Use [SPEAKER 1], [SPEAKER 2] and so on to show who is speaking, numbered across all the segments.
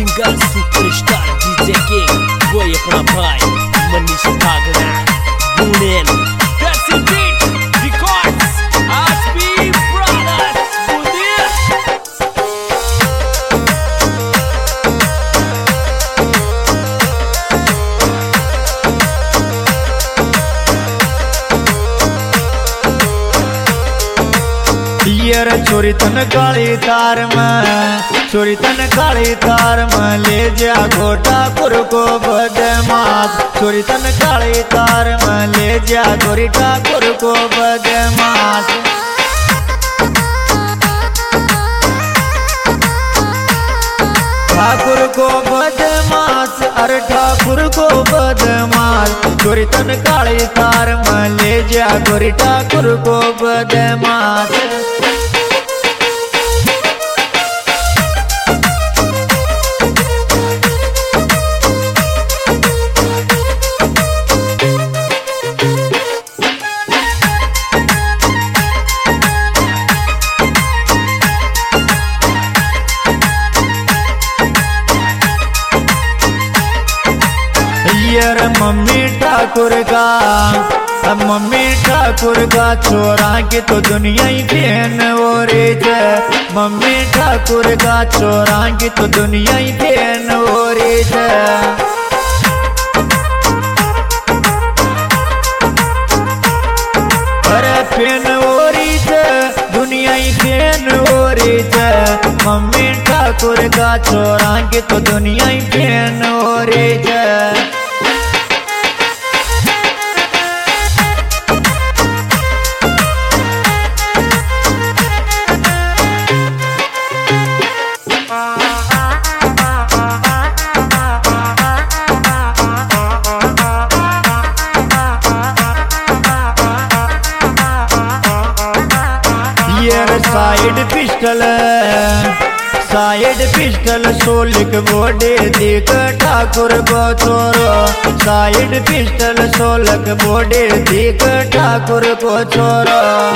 [SPEAKER 1] Singer superstar DJ king वो अपना भाई मनीष भागना बुनेन देसी बीट रिकॉर्ड्स आसपी ब्रदर्स बुनिया
[SPEAKER 2] यार छोरी तन काली तार में छोरी तन काली तार में ले जा गोटा कुर को बदमाश छोरी तन काली तार में ले जा गोरी ठाकुर को बदमाश ठाकुर को बदमाश अरे ठाकुर को बदमाश छोरी तन काली तार में ले जा गोरी ठाकुर को बदमाश यार मम्मी ठाकुर का छोरा की तो दुनिया ही फैन हो रही है मम्मी ठाकुर का छोरा की तो दुनिया ही फैन हो रही है अरे फैन हो रही है दुनिया ही फैन हो रही है मम्मी ठाकुर का छोरा की तो दुनिया ही फैन हो रही है साइड पिस्टल सोलिक बोडे देख ठाकुर को छोरो साइड पिस्टल सोलक बोडे देख ठाकुर को छोरो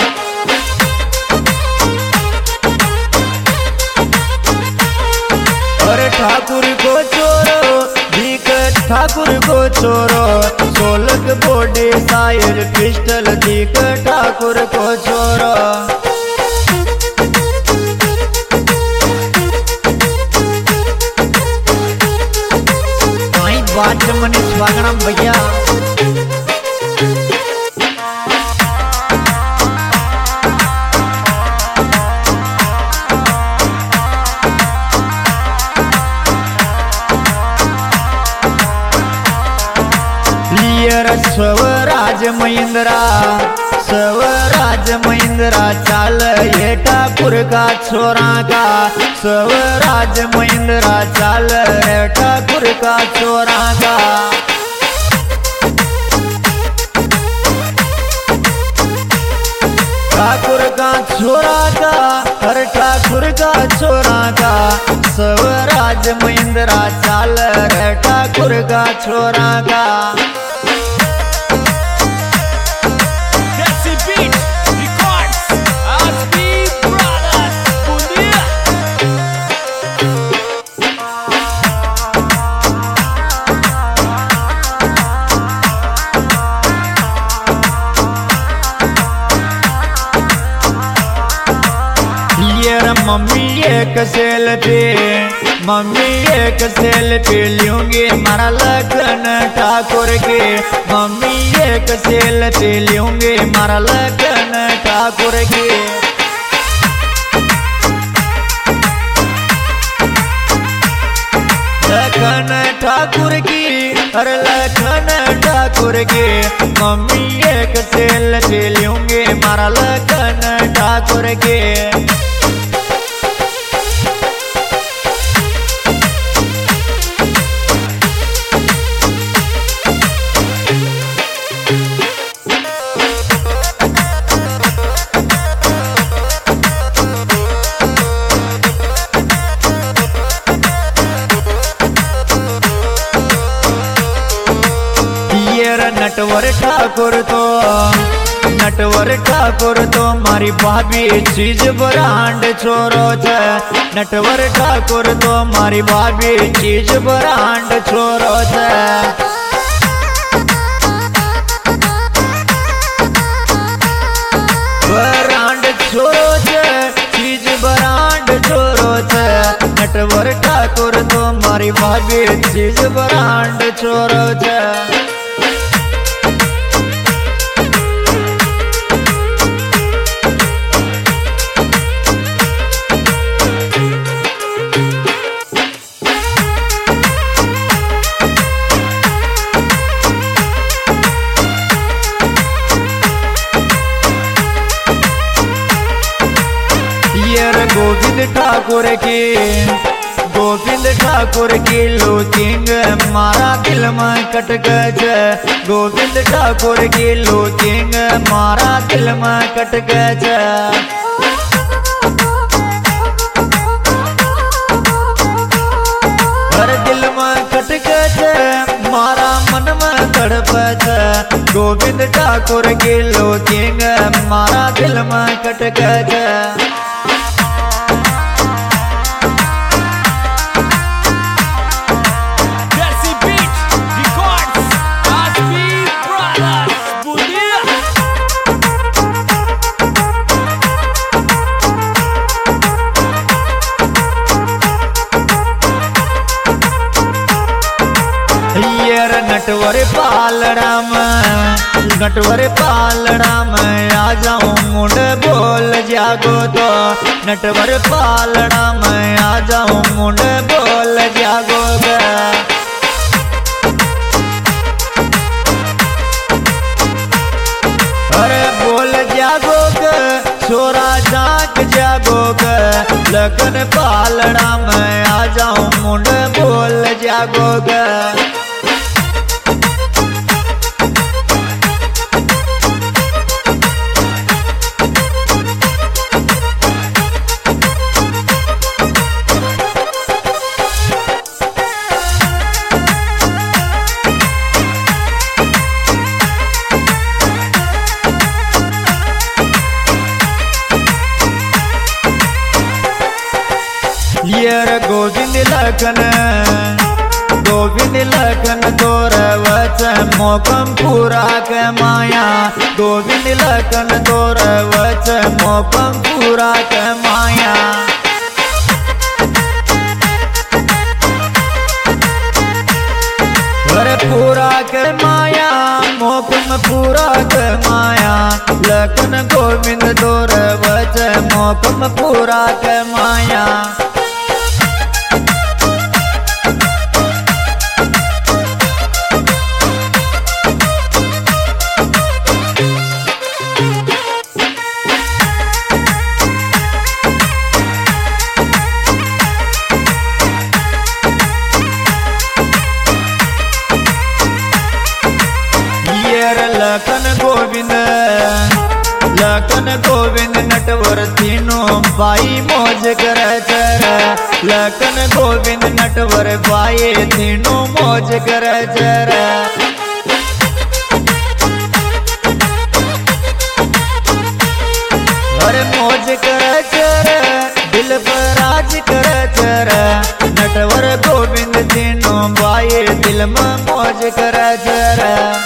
[SPEAKER 2] अरे ठाकुर को छोरो देख ठाकुर को छोरो सोलक बोडे साइड पिस्टल देख ठाकुर को छोरो बात मनीष भागना भैया स्वराज महिंद्रा चाल ये ठाकुर का छोरा का स्वराज महिंद्रा चाल ये ठाकुर का छोरा का ठाकुर का छोरा का हर ठाकुर का छोरा का स्वराज महिंद्रा चाल रे ठाकुर का छोरा का मम्मी एक सेल्फी लूंगी मारा लखन ठाकुर के मम्मी एक सेल्फी लूंगी मारा लखन ठाकुर के लखन ठाकुर की अरे लखन ठाकुर के मम्मी एक सेल्फी लूंगी मारा लखन ठाकुर के नटवर ठाकुर नटवर ठाकुर तो मारी भाभी चीज ब्रांड छोरो छे। नटवर ठाकुर तो मारी भाभी चीज ब्रांड छोरो छे। ब्रांड छोरो छे, चीज ब्रांड छोरो छे। नटवर ठाकुर तो मारी भाभी चीज ब्रांड छोरो छे। गोविंद ठाकुर की लुकिंग मारा दिल में कटक छे। गोविंद ठाकुर की लुकिंग मारा दिल में कटक छे। हर दिल में कटक छे, मारा मन में तड़प छे। गोविंद ठाकुर की लुकिंग मारा दिल में कटक छे। नटवर पालड़ा में आ जाऊं मुंड बोल जागो तो। नटवर पालड़ा में आ जाऊं मुंड बोल जागो गे। अरे बोल जागो गे, छोरा जाग जागो गे। लगन पालड़ा में आ जाऊं मुंड बोल जागो गे। गोविंद लखन तोर वचन मोकम पूरा के माया। गोविंद लखन तोर वचन मोकम पूरा के माया। अरे पूरा के माया, मोकम पूरा के माया। लखन गोविंद तोर वचन मोकम पूरा के माया। लखन गोविंद नटवर तीनों बाई मौज करे चर। लखन गोविंद नटवर बाई तीनों मौज करे चर। अरे मौज करे चर, दिल पर राज करे चर। नटवर गोविंद तीनों बाई दिल में मौज करे चर।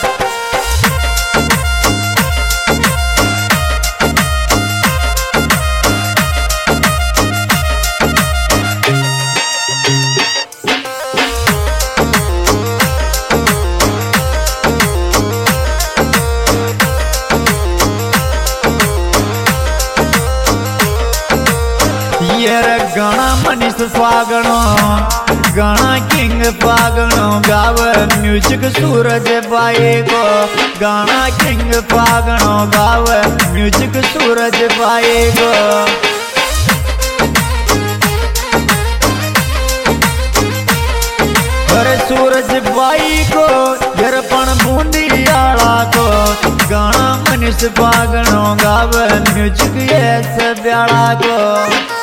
[SPEAKER 2] गणा मनीष फागणो, गणा किंग फागणो गाव म्यूजिक सूरज बाई को। गणा किंग फागणो गाव म्यूजिक सूरज बाई को। अरे सूरज बाई को यरपण बूंदी आला को। गणा मनीष फागणो गाव म्यूजिक ये सब ब्याला को।